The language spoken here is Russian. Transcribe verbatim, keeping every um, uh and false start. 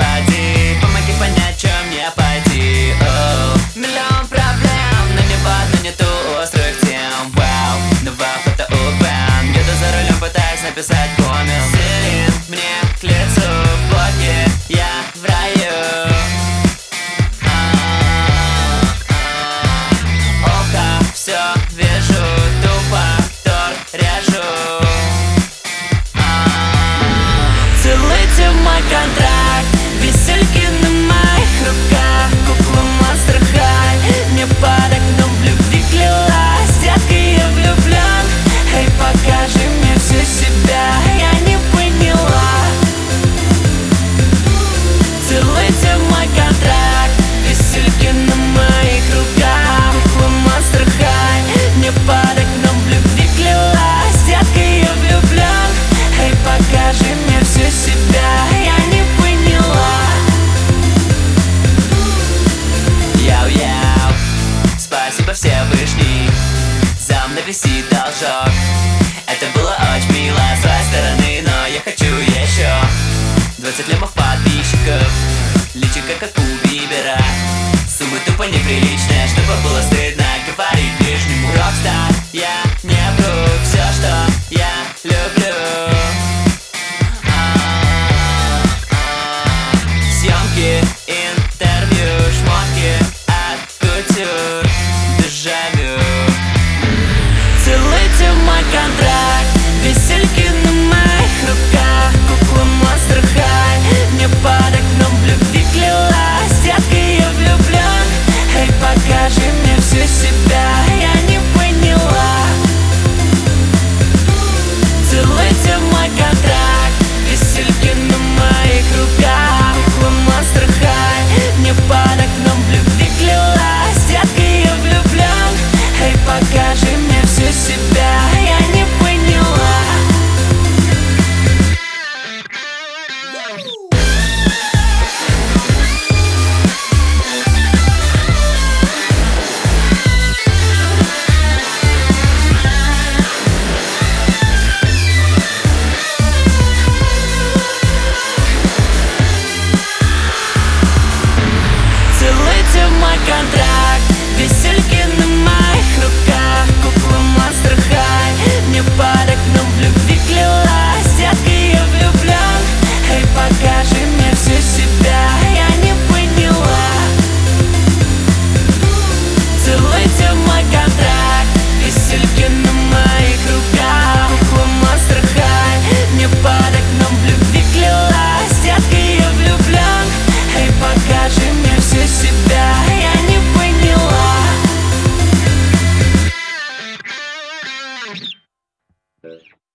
Господи, помоги понять, чем мне пойти. Оу. Миллион проблем, но не в одну, не ту острых тем. Вау, новая фото-убен. Еду за рулем, пытаюсь написать коммент. Селин мне к лицу, боги, я в раю. Оха, все вижу, тупо торт режу. Целуйте мой контракт, весельки на моих руках, кукла монстр хай. Мне под окном в любви клялась, детка, я влюблен. Эй, покажи мне всю себя, я не поняла. Целуйте мой контракт, весельки на моих руках, кукла монстр хай. Мне под окном в любви клялась, детка, я влюблен. Эй, покажи мне всю себя, я не поняла. Яу-яу, спасибо Всевышний, за мной висит должок. Это было очень мило с твоей стороны, но я хочу еще. Двадцать лямов подписчиков, личико как у Бибера. Сумма тупо неприличная, чтобы было стыдно говорить ближнему. Рокстар, я